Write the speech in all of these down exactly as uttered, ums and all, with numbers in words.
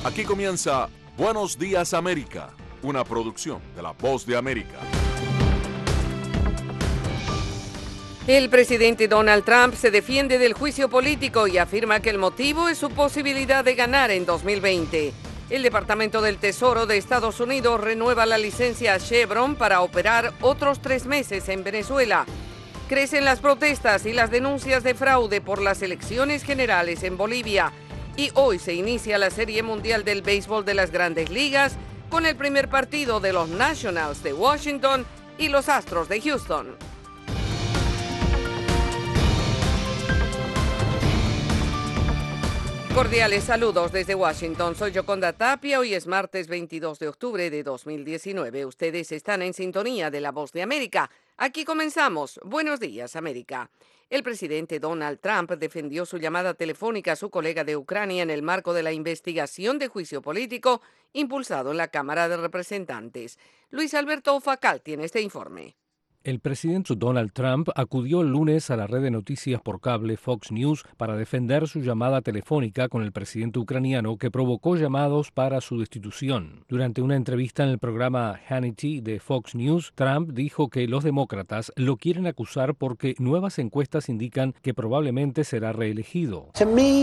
Aquí comienza Buenos Días América, una producción de La Voz de América. El presidente Donald Trump se defiende del juicio político y afirma que el motivo es su posibilidad de ganar en dos mil veinte. El Departamento del Tesoro de Estados Unidos renueva la licencia a Chevron para operar otros tres meses en Venezuela. Crecen las protestas y las denuncias de fraude por las elecciones generales en Bolivia. Y hoy se inicia la Serie Mundial del Béisbol de las Grandes Ligas con el primer partido de los Nationals de Washington y los Astros de Houston. Cordiales saludos desde Washington. Soy Yoconda Tapia. Hoy es martes veintidós de octubre de dos mil diecinueve. Ustedes están en sintonía de La Voz de América. Aquí comenzamos. Buenos días, América. El presidente Donald Trump defendió su llamada telefónica a su colega de Ucrania en el marco de la investigación de juicio político impulsado en la Cámara de Representantes. Luis Alberto Facal tiene este informe. El presidente Donald Trump acudió el lunes a la red de noticias por cable Fox News para defender su llamada telefónica con el presidente ucraniano que provocó llamados para su destitución. Durante una entrevista en el programa Hannity de Fox News, Trump dijo que los demócratas lo quieren acusar porque nuevas encuestas indican que probablemente será reelegido.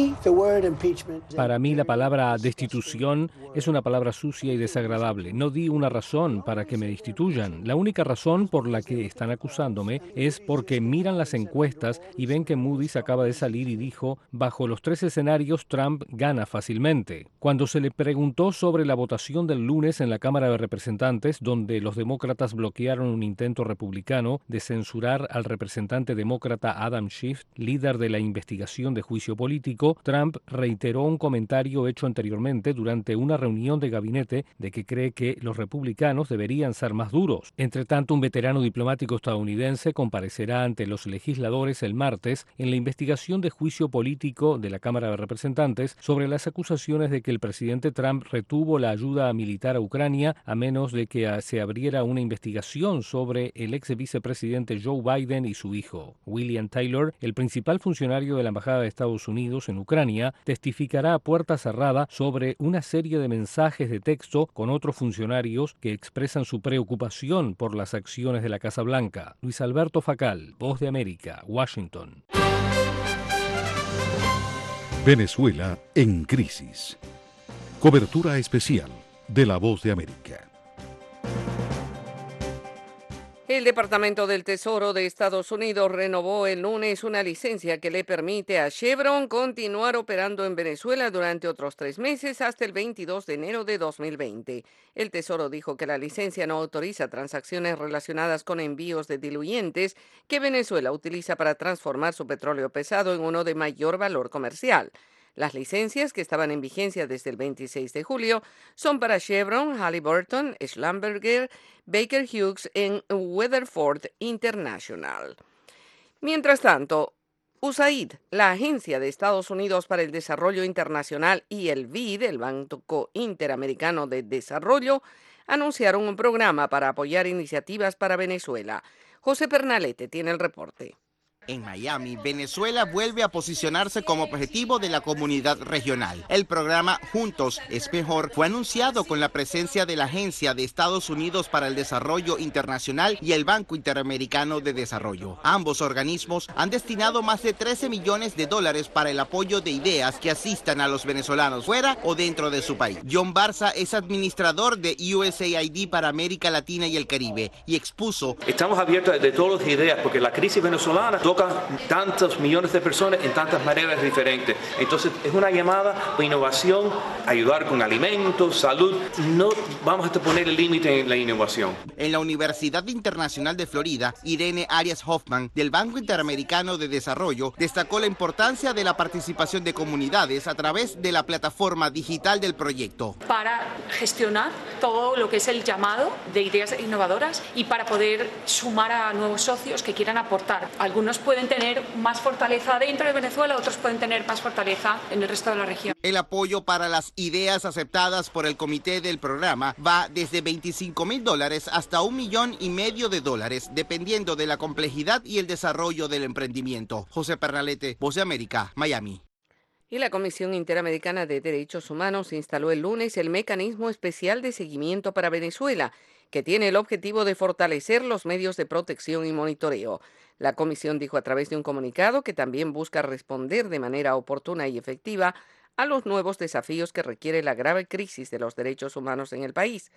Para mí la palabra destitución es una palabra sucia y desagradable. No di una razón para que me destituyan. La única razón por la que están acusándome es porque miran las encuestas y ven que Moody's acaba de salir y dijo, bajo los tres escenarios Trump gana fácilmente. Cuando se le preguntó sobre la votación del lunes en la Cámara de Representantes, donde los demócratas bloquearon un intento republicano de censurar al representante demócrata Adam Schiff, líder de la investigación de juicio político, Trump reiteró un comentario hecho anteriormente durante una reunión de gabinete de que cree que los republicanos deberían ser más duros. Entre tanto, un veterano diplomático estadounidense comparecerá ante los legisladores el martes en la investigación de juicio político de la Cámara de Representantes sobre las acusaciones de que el presidente Trump retuvo la ayuda militar a Ucrania a menos de que se abriera una investigación sobre el ex vicepresidente Joe Biden y su hijo. William Taylor, el principal funcionario de la Embajada de Estados Unidos en Ucrania, testificará a puerta cerrada sobre una serie de mensajes de texto con otros funcionarios que expresan su preocupación por las acciones de la Casa Blanca. Luis Alberto Facal, Voz de América, Washington. Venezuela en crisis. Cobertura especial de La Voz de América. El Departamento del Tesoro de Estados Unidos renovó el lunes una licencia que le permite a Chevron continuar operando en Venezuela durante otros tres meses hasta el veintidós de enero de dos mil veinte. El Tesoro dijo que la licencia no autoriza transacciones relacionadas con envíos de diluyentes que Venezuela utiliza para transformar su petróleo pesado en uno de mayor valor comercial. Las licencias, que estaban en vigencia desde el veintiséis de julio, son para Chevron, Halliburton, Schlumberger, Baker Hughes en Weatherford International. Mientras tanto, U S A I D, la Agencia de Estados Unidos para el Desarrollo Internacional, y el B I D, el Banco Interamericano de Desarrollo, anunciaron un programa para apoyar iniciativas para Venezuela. José Pernalete tiene el reporte. En Miami, Venezuela vuelve a posicionarse como objetivo de la comunidad regional. El programa Juntos es Mejor fue anunciado con la presencia de la Agencia de Estados Unidos para el Desarrollo Internacional y el Banco Interamericano de Desarrollo. Ambos organismos han destinado más de trece millones de dólares para el apoyo de ideas que asistan a los venezolanos fuera o dentro de su país. John Barza es administrador de U S A I D para América Latina y el Caribe y expuso: Estamos abiertos de todas las ideas porque la crisis venezolana toca tantos millones de personas en tantas maneras diferentes. Entonces es una llamada a innovación, ayudar con alimentos, salud. No vamos a poner el límite en la innovación. En la Universidad Internacional de Florida, Irene Arias Hoffman, del Banco Interamericano de Desarrollo, destacó la importancia de la participación de comunidades a través de la plataforma digital del proyecto. Para gestionar todo lo que es el llamado de ideas innovadoras y para poder sumar a nuevos socios que quieran aportar. Algunos pueden tener más fortaleza dentro de Venezuela, otros pueden tener más fortaleza en el resto de la región. El apoyo para las ideas aceptadas por el comité del programa va desde veinticinco mil dólares hasta un millón y medio de dólares, dependiendo de la complejidad y el desarrollo del emprendimiento. José Pernalete, Voz de América, Miami. Y la Comisión Interamericana de Derechos Humanos instaló el lunes el Mecanismo Especial de Seguimiento para Venezuela, que tiene el objetivo de fortalecer los medios de protección y monitoreo. La comisión dijo a través de un comunicado que también busca responder de manera oportuna y efectiva a los nuevos desafíos que requiere la grave crisis de los derechos humanos en el país.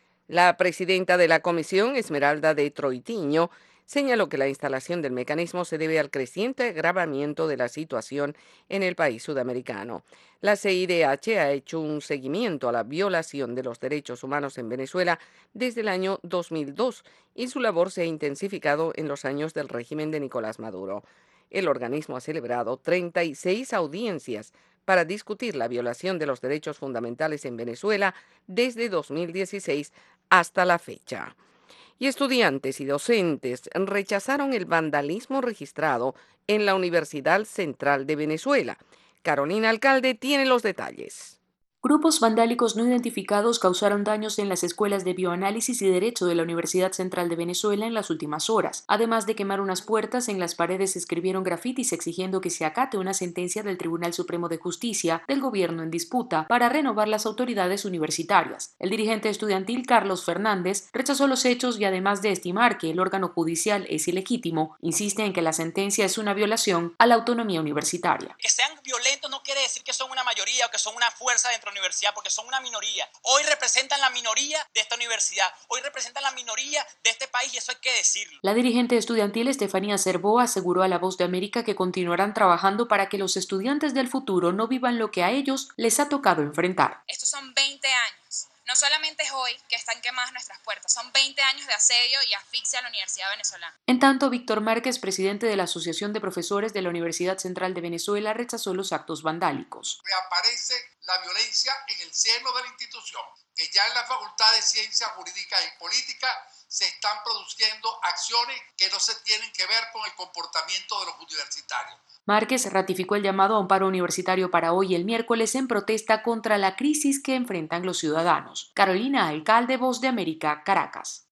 La presidenta de la comisión, Esmeralda de Troitiño, señaló que la instalación del mecanismo se debe al creciente agravamiento de la situación en el país sudamericano. La C I D H ha hecho un seguimiento a la violación de los derechos humanos en Venezuela desde el año dos mil dos y su labor se ha intensificado en los años del régimen de Nicolás Maduro. El organismo ha celebrado treinta y seis audiencias para discutir la violación de los derechos fundamentales en Venezuela desde dos mil dieciséis hasta la fecha. Y estudiantes y docentes rechazaron el vandalismo registrado en la Universidad Central de Venezuela. Carolina Alcalde tiene los detalles. Grupos vandálicos no identificados causaron daños en las escuelas de bioanálisis y derecho de la Universidad Central de Venezuela en las últimas horas. Además de quemar unas puertas, en las paredes escribieron grafitis exigiendo que se acate una sentencia del Tribunal Supremo de Justicia del gobierno en disputa para renovar las autoridades universitarias. El dirigente estudiantil Carlos Fernández rechazó los hechos y, además de estimar que el órgano judicial es ilegítimo, insiste en que la sentencia es una violación a la autonomía universitaria. Que sean violentos no quiere decir que son una mayoría o que son una fuerza dentro de la universidad, porque son una minoría. Hoy representan la minoría de esta universidad, hoy representan la minoría de este país y eso hay que decirlo. La dirigente estudiantil Estefanía Cervó aseguró a La Voz de América que continuarán trabajando para que los estudiantes del futuro no vivan lo que a ellos les ha tocado enfrentar. Estos son veinte años. No solamente es hoy que están quemadas nuestras puertas, son veinte años de asedio y asfixia a la Universidad Venezolana. En tanto, Víctor Márquez, presidente de la Asociación de Profesores de la Universidad Central de Venezuela, rechazó los actos vandálicos. Reaparece la violencia en el seno de la institución, que ya en la Facultad de Ciencias Jurídicas y Políticas se están produciendo acciones que no se tienen que ver con el comportamiento de los universitarios. Márquez ratificó el llamado a un paro universitario para hoy y el miércoles en protesta contra la crisis que enfrentan los ciudadanos. Carolina Alcalde, Voz de América, Caracas.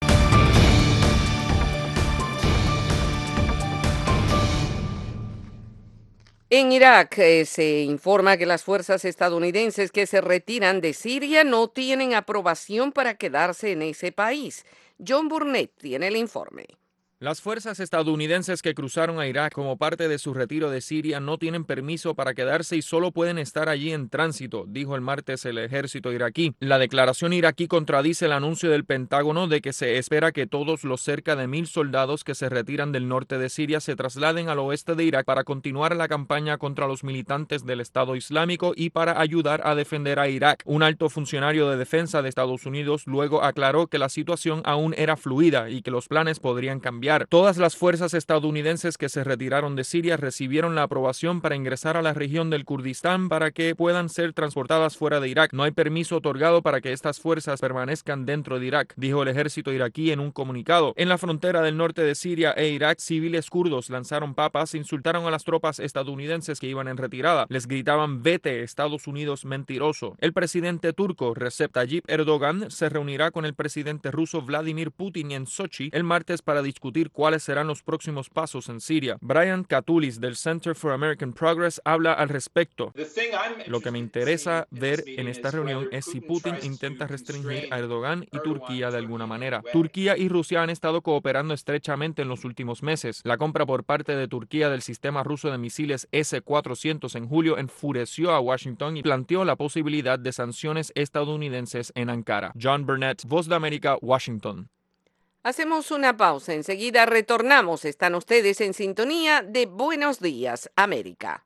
En Irak eh, se informa que las fuerzas estadounidenses que se retiran de Siria no tienen aprobación para quedarse en ese país. John Burnett tiene el informe. Las fuerzas estadounidenses que cruzaron a Irak como parte de su retiro de Siria no tienen permiso para quedarse y solo pueden estar allí en tránsito, dijo el martes el ejército iraquí. La declaración iraquí contradice el anuncio del Pentágono de que se espera que todos los cerca de mil soldados que se retiran del norte de Siria se trasladen al oeste de Irak para continuar la campaña contra los militantes del Estado Islámico y para ayudar a defender a Irak. Un alto funcionario de defensa de Estados Unidos luego aclaró que la situación aún era fluida y que los planes podrían cambiar. Todas las fuerzas estadounidenses que se retiraron de Siria recibieron la aprobación para ingresar a la región del Kurdistán para que puedan ser transportadas fuera de Irak. No hay permiso otorgado para que estas fuerzas permanezcan dentro de Irak, dijo el ejército iraquí en un comunicado. En la frontera del norte de Siria e Irak, civiles kurdos lanzaron papas e insultaron a las tropas estadounidenses que iban en retirada. Les gritaban "Vete, Estados Unidos mentiroso". El presidente turco Recep Tayyip Erdogan se reunirá con el presidente ruso Vladimir Putin en Sochi el martes para discutir cuáles serán los próximos pasos en Siria. Brian Katulis del Center for American Progress habla al respecto. Lo que me interesa ver en esta reunión es si Putin intenta restringir a Erdogan y Turquía de alguna manera. Turquía y Rusia han estado cooperando estrechamente en los últimos meses. La compra por parte de Turquía del sistema ruso de misiles ese cuatrocientos en julio enfureció a Washington y planteó la posibilidad de sanciones estadounidenses en Ankara. John Burnett, Voz de América, Washington. Hacemos una pausa, enseguida retornamos. Están ustedes en sintonía de Buenos Días, América.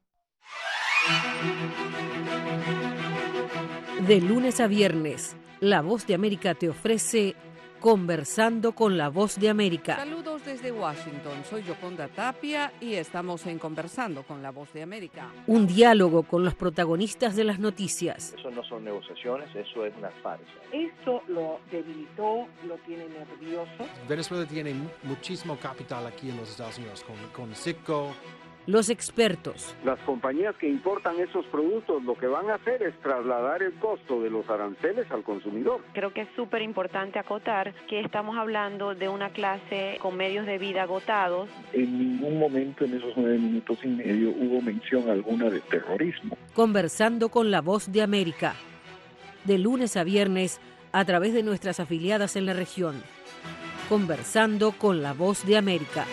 De lunes a viernes, La Voz de América te ofrece Conversando con La Voz de América. Saludos desde Washington, soy Yoconda Tapia y estamos en Conversando con La Voz de América. Un diálogo con los protagonistas de las noticias. Eso no son negociaciones, eso es una farsa. Esto lo debilitó, lo tiene nervioso. Venezuela tiene muchísimo capital aquí en los Estados Unidos, con, con Citgo, Los expertos. Las compañías que importan esos productos lo que van a hacer es trasladar el costo de los aranceles al consumidor. Creo que es súper importante acotar que estamos hablando de una clase con medios de vida agotados. En ningún momento en esos nueve minutos y medio hubo mención alguna de terrorismo. Conversando con La Voz de América. De lunes a viernes a través de nuestras afiliadas en la región. Conversando con La Voz de América.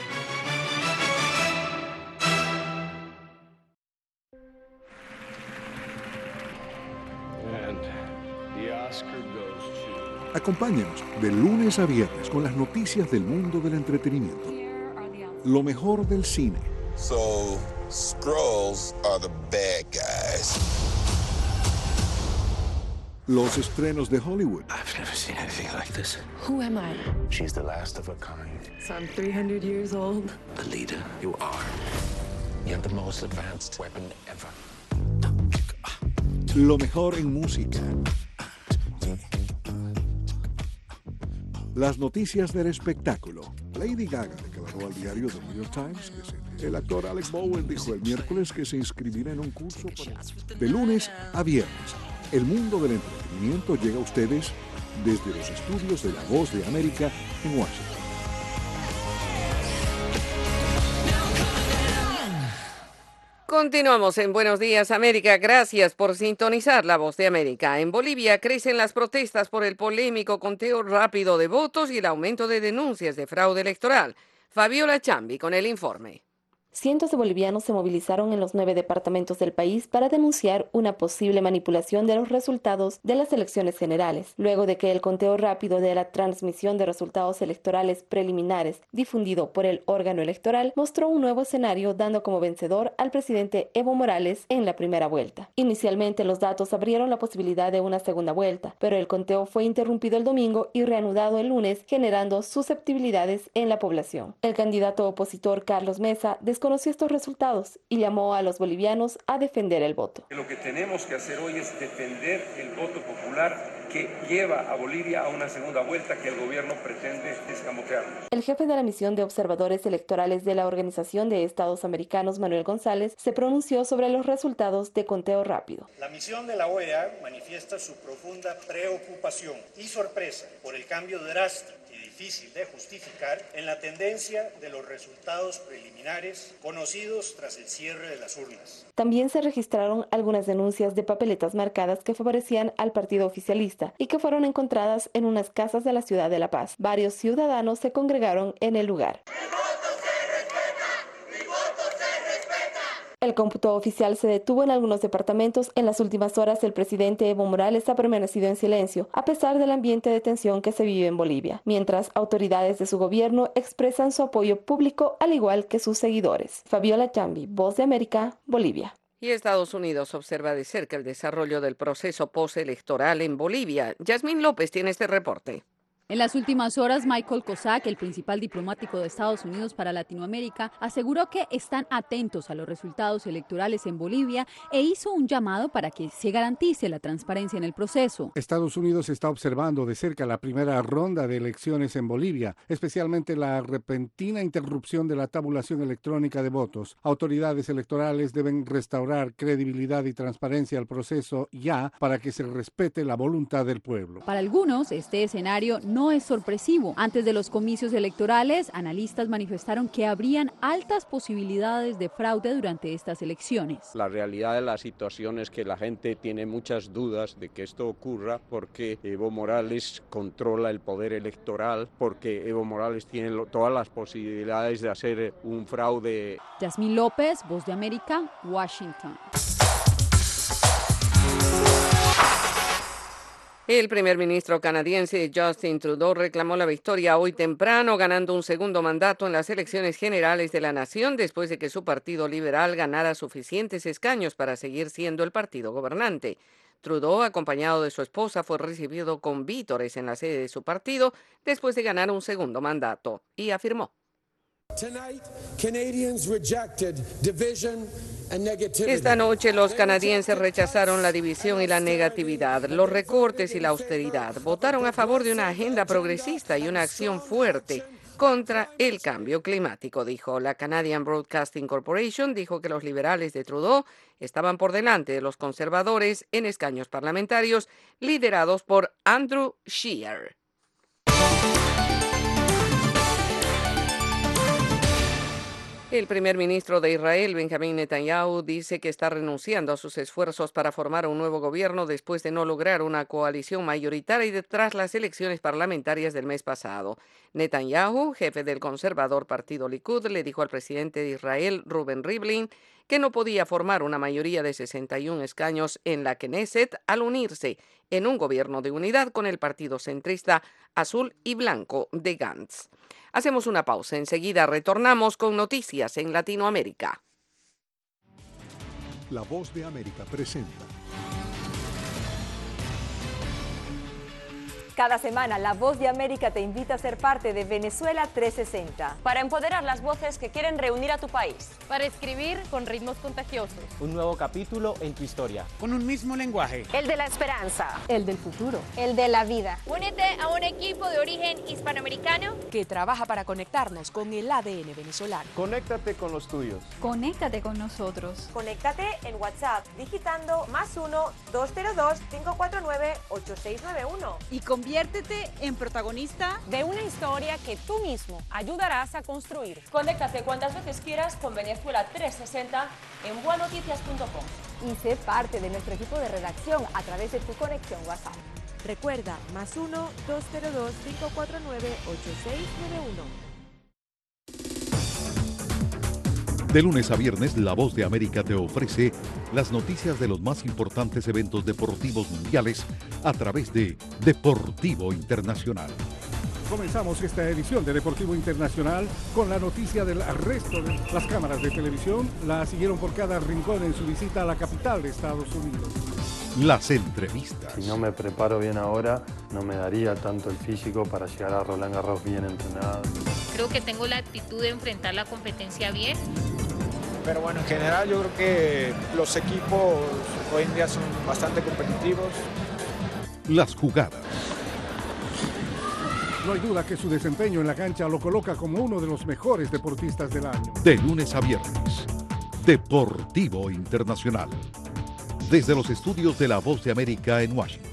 Acompáñenos de lunes a viernes con las noticias del mundo del entretenimiento. Lo mejor del cine. So, Skrulls are the bad guys. Los estrenos de Hollywood. I've never seen anything like this. Who am I? She's the last of her kind. So I'm three hundred years old. The leader you are. You have the most advanced weapon ever. Lo mejor en música. Las noticias del espectáculo. Lady Gaga declaró al diario The New York Times que se... el actor Alec Baldwin dijo el miércoles que se inscribirá en un curso para... De lunes a viernes, el mundo del entretenimiento llega a ustedes desde los estudios de La Voz de América en Washington. Continuamos en Buenos Días América. Gracias por sintonizar La Voz de América. En Bolivia crecen las protestas por el polémico conteo rápido de votos y el aumento de denuncias de fraude electoral. Fabiola Chambi con el informe. Cientos de bolivianos se movilizaron en los nueve departamentos del país para denunciar una posible manipulación de los resultados de las elecciones generales, luego de que el conteo rápido de la transmisión de resultados electorales preliminares difundido por el órgano electoral mostró un nuevo escenario, dando como vencedor al presidente Evo Morales en la primera vuelta. Inicialmente los datos abrieron la posibilidad de una segunda vuelta, pero el conteo fue interrumpido el domingo y reanudado el lunes, generando susceptibilidades en la población. El candidato opositor Carlos Mesa conoció estos resultados y llamó a los bolivianos a defender el voto. Lo que tenemos que hacer hoy es defender el voto popular que lleva a Bolivia a una segunda vuelta que el gobierno pretende escamotearnos. El jefe de la misión de observadores electorales de la Organización de Estados Americanos, Manuel González, se pronunció sobre los resultados de conteo rápido. La misión de la O E A manifiesta su profunda preocupación y sorpresa por el cambio drástico difícil de justificar en la tendencia de los resultados preliminares conocidos tras el cierre de las urnas. También se registraron algunas denuncias de papeletas marcadas que favorecían al partido oficialista y que fueron encontradas en unas casas de la ciudad de La Paz. Varios ciudadanos se congregaron en el lugar. El cómputo oficial se detuvo en algunos departamentos. En las últimas horas, el presidente Evo Morales ha permanecido en silencio, a pesar del ambiente de tensión que se vive en Bolivia, mientras autoridades de su gobierno expresan su apoyo público, al igual que sus seguidores. Fabiola Chambi, Voz de América, Bolivia. Y Estados Unidos observa de cerca el desarrollo del proceso postelectoral en Bolivia. Yasmín López tiene este reporte. En las últimas horas, Michael Kozak, el principal diplomático de Estados Unidos para Latinoamérica, aseguró que están atentos a los resultados electorales en Bolivia e hizo un llamado para que se garantice la transparencia en el proceso. Estados Unidos está observando de cerca la primera ronda de elecciones en Bolivia, especialmente la repentina interrupción de la tabulación electrónica de votos. Autoridades electorales deben restaurar credibilidad y transparencia al proceso ya para que se respete la voluntad del pueblo. Para algunos, este escenario no No es sorpresivo. Antes de los comicios electorales, analistas manifestaron que habrían altas posibilidades de fraude durante estas elecciones. La realidad de la situación es que la gente tiene muchas dudas de que esto ocurra porque Evo Morales controla el poder electoral, porque Evo Morales tiene todas las posibilidades de hacer un fraude. Yasmín López, Voz de América, Washington. El primer ministro canadiense Justin Trudeau reclamó la victoria hoy temprano, ganando un segundo mandato en las elecciones generales de la nación después de que su partido liberal ganara suficientes escaños para seguir siendo el partido gobernante. Trudeau, acompañado de su esposa, fue recibido con vítores en la sede de su partido después de ganar un segundo mandato y afirmó: Esta noche los canadienses rechazaron la división y la negatividad, los recortes y la austeridad. Votaron a favor de una agenda progresista y una acción fuerte contra el cambio climático, dijo. La Canadian Broadcasting Corporation dijo que los liberales de Trudeau estaban por delante de los conservadores en escaños parlamentarios liderados por Andrew Scheer. El primer ministro de Israel, Benjamín Netanyahu, dice que está renunciando a sus esfuerzos para formar un nuevo gobierno después de no lograr una coalición mayoritaria tras las elecciones parlamentarias del mes pasado. Netanyahu, jefe del conservador partido Likud, le dijo al presidente de Israel, Reuven Rivlin, que no podía formar una mayoría de sesenta y un escaños en la Knesset al unirse en un gobierno de unidad con el partido centrista azul y blanco de Gantz. Hacemos una pausa. Enseguida retornamos con noticias en Latinoamérica. La Voz de América presenta. Cada semana, La Voz de América te invita a ser parte de Venezuela trescientos sesenta. Para empoderar las voces que quieren reunir a tu país. Para escribir con ritmos contagiosos. Un nuevo capítulo en tu historia. Con un mismo lenguaje. El de la esperanza. El del futuro. El de la vida. Únete a un equipo de origen hispanoamericano que trabaja para conectarnos con el A D N venezolano. Conéctate con los tuyos. Conéctate con nosotros. Conéctate en WhatsApp digitando más uno, dos cero dos, cinco cuatro nueve, ocho seis nueve uno. Y conviértete en protagonista de una historia que tú mismo ayudarás a construir. Conéctate cuantas veces quieras con Venezuela trescientos sesenta en bua noticias punto com. Y sé parte de nuestro equipo de redacción a través de tu conexión WhatsApp. Recuerda, más uno, dos cero dos, cinco cuatro nueve, ocho seis nueve uno. De lunes a viernes, La Voz de América te ofrece las noticias de los más importantes eventos deportivos mundiales a través de Deportivo Internacional. Comenzamos esta edición de Deportivo Internacional con la noticia del arresto de las cámaras de televisión. La siguieron por cada rincón en su visita a la capital de Estados Unidos. Las entrevistas. Si no me preparo bien ahora, no me daría tanto el físico para llegar a Roland Garros bien entrenado. Creo que tengo la actitud de enfrentar la competencia bien. Pero bueno, en general yo creo que los equipos hoy en día son bastante competitivos. Las jugadas. No hay duda que su desempeño en la cancha lo coloca como uno de los mejores deportistas del año. De lunes a viernes, Deportivo Internacional. Desde los estudios de La Voz de América en Washington.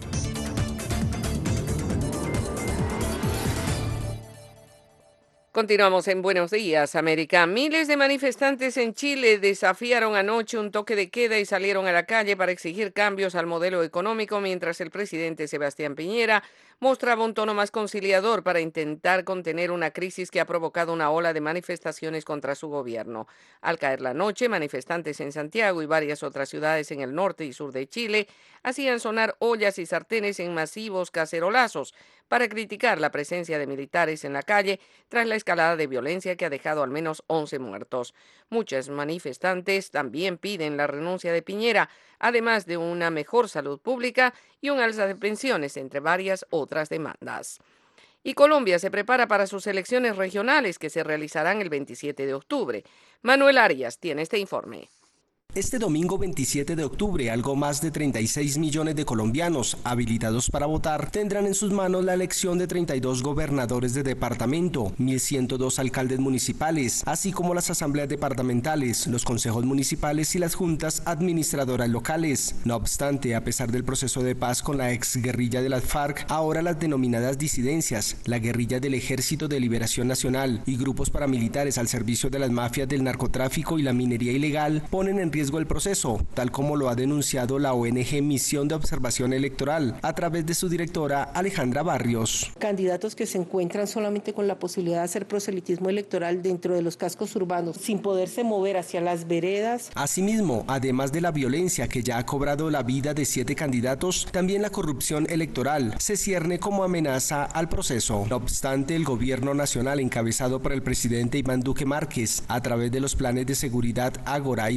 Continuamos en Buenos Días, América. Miles de manifestantes en Chile desafiaron anoche un toque de queda y salieron a la calle para exigir cambios al modelo económico, mientras el presidente Sebastián Piñera mostraba un tono más conciliador para intentar contener una crisis que ha provocado una ola de manifestaciones contra su gobierno. Al caer la noche, manifestantes en Santiago y varias otras ciudades en el norte y sur de Chile hacían sonar ollas y sartenes en masivos cacerolazos para criticar la presencia de militares en la calle tras la escalada de violencia que ha dejado al menos once muertos. Muchos manifestantes también piden la renuncia de Piñera, además de una mejor salud pública y un alza de pensiones, entre varias otras demandas. Y Colombia se prepara para sus elecciones regionales que se realizarán el veintisiete de octubre. Manuel Arias tiene este informe. Este domingo veintisiete de octubre, algo más de treinta y seis millones de colombianos habilitados para votar tendrán en sus manos la elección de treinta y dos gobernadores de departamento, mil ciento dos alcaldes municipales, así como las asambleas departamentales, los consejos municipales y las juntas administradoras locales. No obstante, a pesar del proceso de paz con la exguerrilla de las FARC, ahora las denominadas disidencias, la guerrilla del Ejército de Liberación Nacional y grupos paramilitares al servicio de las mafias del narcotráfico y la minería ilegal ponen en riesgo el proceso, tal como lo ha denunciado la O N G Misión de Observación Electoral a través de su directora Alejandra Barrios. Candidatos que se encuentran solamente con la posibilidad de hacer proselitismo electoral dentro de los cascos urbanos, sin poderse mover hacia las veredas. Asimismo, además de la violencia que ya ha cobrado la vida de siete candidatos, también la corrupción electoral se cierne como amenaza al proceso. No obstante, el gobierno nacional encabezado por el presidente Iván Duque Márquez, a través de los planes de seguridad Ágora y Democracia,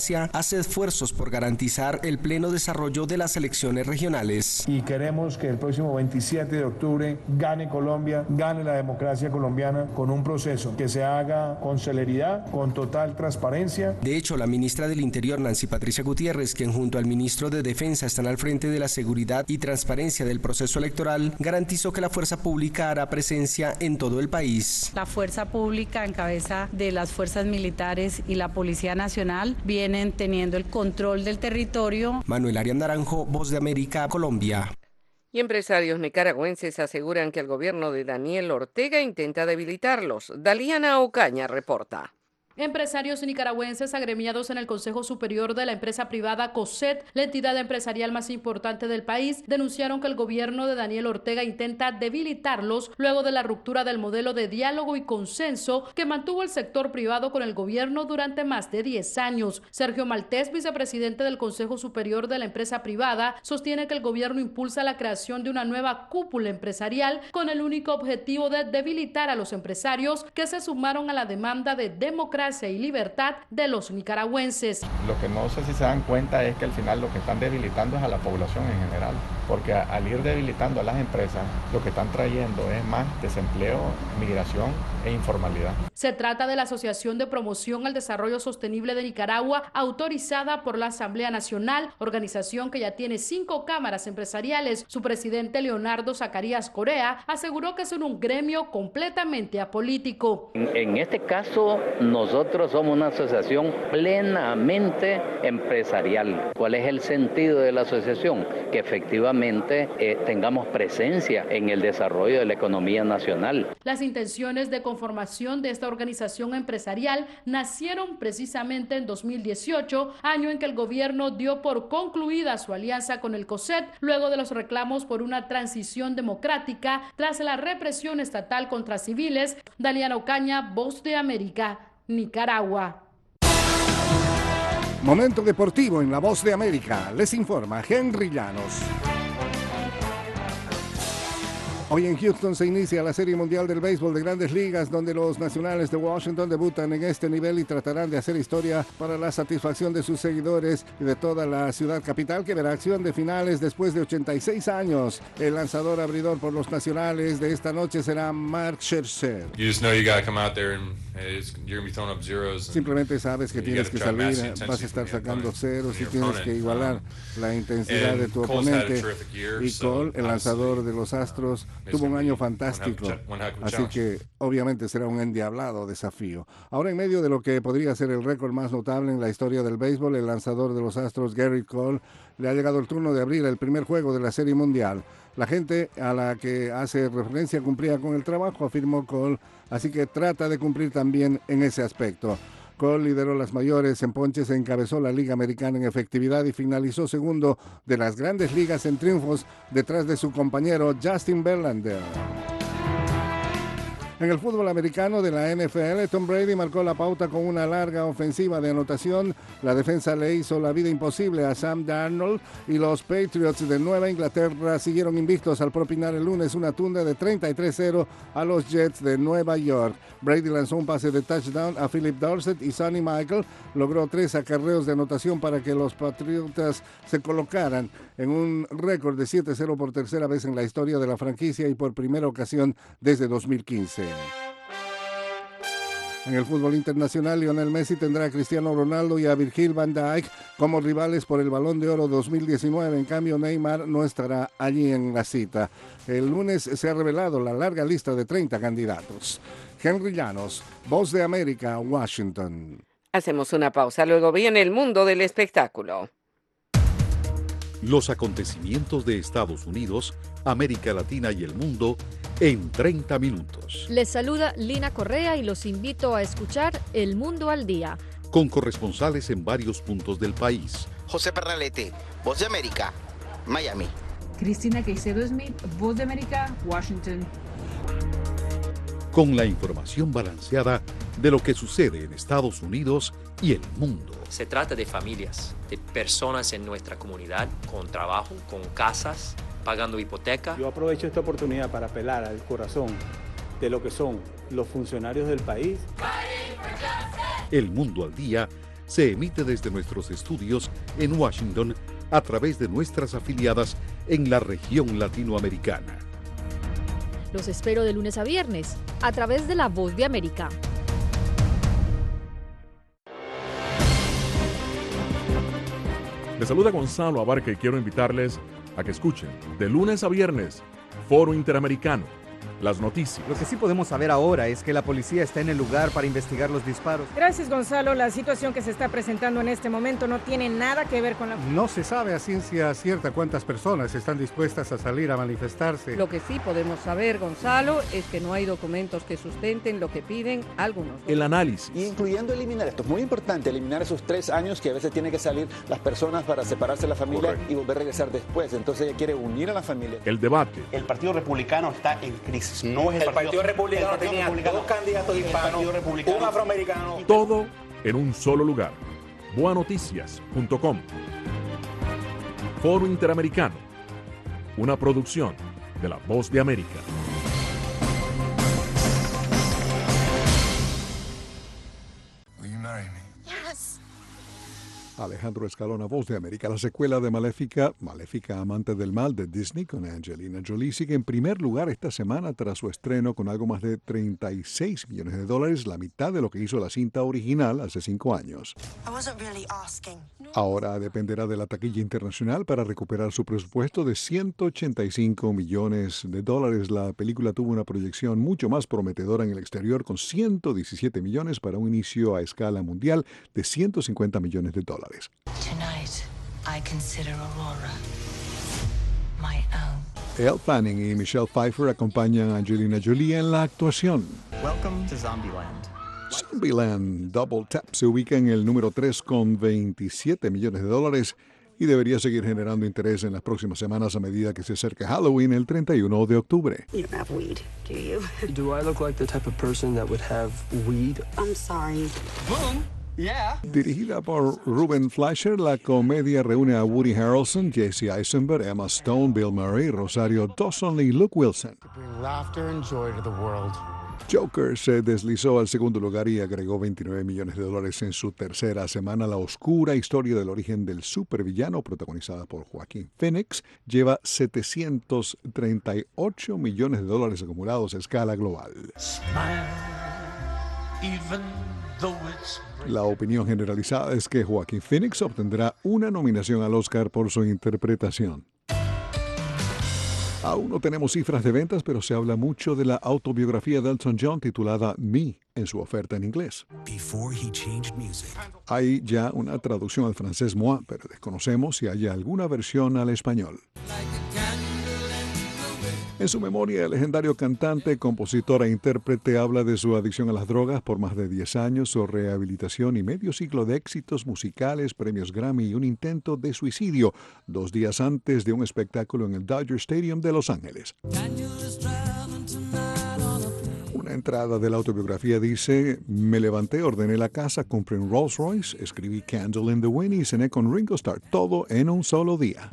democracia, hace esfuerzos por garantizar el pleno desarrollo de las elecciones regionales. Y queremos que el próximo veintisiete de octubre gane Colombia, gane la democracia colombiana con un proceso que se haga con celeridad, con total transparencia. De hecho, la ministra del Interior, Nancy Patricia Gutiérrez, quien junto al ministro de Defensa están al frente de la seguridad y transparencia del proceso electoral, garantizó que la fuerza pública hará presencia en todo el país. La fuerza pública en cabeza de las fuerzas militares y la Policía Nacional vienen teniendo el control del territorio. Manuel Arias Naranjo, Voz de América, Colombia. Y empresarios nicaragüenses aseguran que el gobierno de Daniel Ortega intenta debilitarlos. Daliana Ocaña reporta. Empresarios nicaragüenses agremiados en el Consejo Superior de la empresa privada COSET, la entidad empresarial más importante del país, denunciaron que el gobierno de Daniel Ortega intenta debilitarlos luego de la ruptura del modelo de diálogo y consenso que mantuvo el sector privado con el gobierno durante más de diez años. Sergio Maltés, vicepresidente del Consejo Superior de la empresa privada, sostiene que el gobierno impulsa la creación de una nueva cúpula empresarial con el único objetivo de debilitar a los empresarios que se sumaron a la demanda de democracia y libertad de los nicaragüenses. Lo que no sé si se dan cuenta es que al final lo que están debilitando es a la población en general, porque al ir debilitando a las empresas, lo que están trayendo es más desempleo, migración e informalidad. Se trata de la Asociación de Promoción al Desarrollo Sostenible de Nicaragua, autorizada por la Asamblea Nacional, organización que ya tiene cinco cámaras empresariales. Su presidente, Leonardo Zacarías Corea, aseguró que son un gremio completamente apolítico. En, en este caso, nosotros Nosotros somos una asociación plenamente empresarial. ¿Cuál es el sentido de la asociación? Que efectivamente eh, tengamos presencia en el desarrollo de la economía nacional. Las intenciones de conformación de esta organización empresarial nacieron precisamente en dos mil dieciocho, año en que el gobierno dio por concluida su alianza con el COSET, luego de los reclamos por una transición democrática tras la represión estatal contra civiles. Daliana Ocaña, Voz de América, Nicaragua. Momento deportivo en La Voz de América. Les informa Henry Llanos. Hoy en Houston se inicia la Serie Mundial del Béisbol de Grandes Ligas, donde los Nacionales de Washington debutan en este nivel y tratarán de hacer historia para la satisfacción de sus seguidores y de toda la ciudad capital, que verá acción de finales después de ochenta y seis años. El lanzador abridor por los Nacionales de esta noche será Mark Scherzer. Simplemente sabes que tienes que salir, vas a estar sacando ceros y tienes que igualar la intensidad de tu oponente. Y Cole, el lanzador de los Astros, tuvo un año fantástico, así que obviamente será un endiablado desafío. Ahora, en medio de lo que podría ser el récord más notable en la historia del béisbol, el lanzador de los Astros, Gerrit Cole, le ha llegado el turno de abrir el primer juego de la Serie Mundial. La gente a la que hace referencia cumplía con el trabajo, afirmó Cole, así que trata de cumplir también en ese aspecto. Cole lideró las mayores en ponches, encabezó la Liga Americana en efectividad y finalizó segundo de las Grandes Ligas en triunfos detrás de su compañero Justin Verlander. En el fútbol americano de la N F L, Tom Brady marcó la pauta con una larga ofensiva de anotación. La defensa le hizo la vida imposible a Sam Darnold y los Patriots de Nueva Inglaterra siguieron invictos al propinar el lunes una tunda de treinta y tres cero a los Jets de Nueva York. Brady lanzó un pase de touchdown a Philip Dorsett y Sonny Michael logró tres acarreos de anotación para que los Patriotas se colocaran en un récord de siete cero por tercera vez en la historia de la franquicia y por primera ocasión desde dos mil quince. En el fútbol internacional, Lionel Messi tendrá a Cristiano Ronaldo y a Virgil van Dijk como rivales por el Balón de Oro dos mil diecinueve. En cambio, Neymar no estará allí en la cita. El lunes se ha revelado la larga lista de treinta candidatos. Henry Llanos, Voz de América, Washington. Hacemos una pausa, luego viene el mundo del espectáculo. Los acontecimientos de Estados Unidos, América Latina y el mundo en treinta minutos. Les saluda Lina Correa y los invito a escuchar El Mundo al Día. Con corresponsales en varios puntos del país. José Pernalete, Voz de América, Miami. Cristina Caicedo Smith, Voz de América, Washington. Con la información balanceada de lo que sucede en Estados Unidos y el mundo. Se trata de familias, de personas en nuestra comunidad con trabajo, con casas, pagando hipoteca. Yo aprovecho esta oportunidad para apelar al corazón de lo que son los funcionarios del país. El Mundo al Día se emite desde nuestros estudios en Washington a través de nuestras afiliadas en la región latinoamericana. Los espero de lunes a viernes a través de La Voz de América. Les saluda Gonzalo Abarca y quiero invitarles a que escuchen de lunes a viernes Foro Interamericano, las noticias. Lo que sí podemos saber ahora es que la policía está en el lugar para investigar los disparos. Gracias, Gonzalo. La situación que se está presentando en este momento no tiene nada que ver con la... No se sabe a ciencia cierta cuántas personas están dispuestas a salir a manifestarse. Lo que sí podemos saber, Gonzalo, es que no hay documentos que sustenten lo que piden algunos. El análisis. Incluyendo eliminar, esto es muy importante, eliminar esos tres años que a veces tienen que salir las personas para separarse de la familia. Correcto. Y volver a regresar después. Entonces ella quiere unir a la familia. El debate. El Partido Republicano está en crisis. No es el, el Partido, Partido Republicano, el Partido tenía Republicano, dos candidatos hispanos, un afroamericano. Todo en un solo lugar. boa noticias punto com. Foro Interamericano, una producción de La Voz de América. Alejandro Escalona, Voz de América. La secuela de Maléfica, Maléfica Amante del Mal de Disney con Angelina Jolie sigue en primer lugar esta semana tras su estreno con algo más de treinta y seis millones de dólares, la mitad de lo que hizo la cinta original hace cinco años. Ahora dependerá de la taquilla internacional para recuperar su presupuesto de ciento ochenta y cinco millones de dólares. La película tuvo una proyección mucho más prometedora en el exterior con ciento diecisiete millones para un inicio a escala mundial de ciento cincuenta millones de dólares. Tonight, I consider Aurora my own. Elle Fanning y Michelle Pfeiffer acompañan a Angelina Jolie en la actuación. Welcome to Zombieland. Zombieland Double Tap se ubica en el número tres con veintisiete millones de dólares y debería seguir generando interés en las próximas semanas a medida que se acerca Halloween el treinta y uno de octubre. You don't have weed, do you? Do I look like the type of person that would have weed? I'm sorry. Boom. Yeah. Dirigida por Ruben Fleischer, la comedia reúne a Woody Harrelson, Jesse Eisenberg, Emma Stone, Bill Murray, Rosario Dawson y Luke Wilson. Bring laughter and joy to the world. Joker se deslizó al segundo lugar y agregó veintinueve millones de dólares en su tercera semana. La oscura historia del origen del supervillano, protagonizada por Joaquín Phoenix, lleva setecientos treinta y ocho millones de dólares acumulados a escala global. Smile, even though it's... La opinión generalizada es que Joaquín Phoenix obtendrá una nominación al Oscar por su interpretación. Aún no tenemos cifras de ventas, pero se habla mucho de la autobiografía de Elton John titulada Me en su oferta en inglés. Hay ya una traducción al francés Moi, pero desconocemos si haya alguna versión al español. En su memoria, el legendario cantante, compositor e intérprete habla de su adicción a las drogas por más de diez años, su rehabilitación y medio siglo de éxitos musicales, premios Grammy y un intento de suicidio dos días antes de un espectáculo en el Dodger Stadium de Los Ángeles. Una entrada de la autobiografía dice: me levanté, ordené la casa, compré un Rolls Royce, escribí Candle in the Wind y cené con Ringo Starr, todo en un solo día.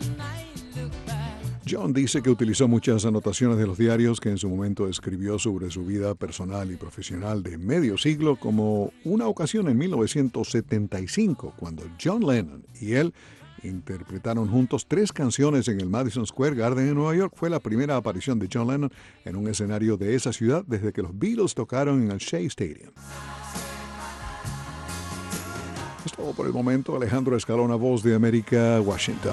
John dice que utilizó muchas anotaciones de los diarios que en su momento escribió sobre su vida personal y profesional de medio siglo, como una ocasión en mil novecientos setenta y cinco, cuando John Lennon y él interpretaron juntos tres canciones en el Madison Square Garden en Nueva York. Fue la primera aparición de John Lennon en un escenario de esa ciudad desde que los Beatles tocaron en el Shea Stadium. Es todo por el momento. Alejandro Escalona, Voz de América, Washington.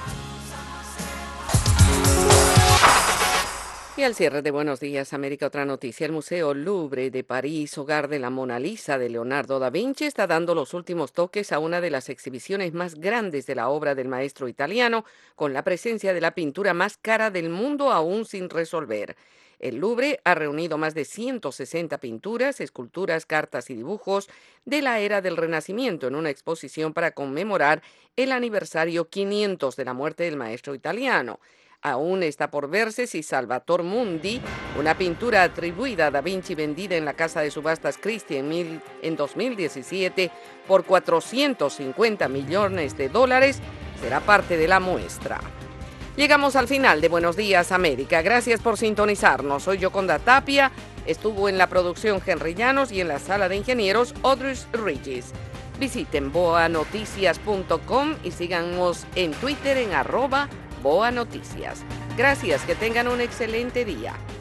Y al cierre de Buenos Días América, otra noticia. El Museo Louvre de París, hogar de la Mona Lisa de Leonardo da Vinci, está dando los últimos toques a una de las exhibiciones más grandes de la obra del maestro italiano, con la presencia de la pintura más cara del mundo aún sin resolver. El Louvre ha reunido más de ciento sesenta pinturas, esculturas, cartas y dibujos de la era del Renacimiento en una exposición para conmemorar el aniversario quinientos de la muerte del maestro italiano. Aún está por verse si Salvator Mundi, una pintura atribuida a Da Vinci vendida en la casa de subastas Christie en, mil, en dos mil diecisiete por cuatrocientos cincuenta millones de dólares, será parte de la muestra. Llegamos al final de Buenos Días América. Gracias por sintonizarnos. Soy Yoconda Tapia. Estuvo en la producción Henry Llanos y en la sala de ingenieros Audrey Regis. Visiten boa noticias punto com y síganos en Twitter en arroba boanoticias. Gracias, que tengan un excelente día.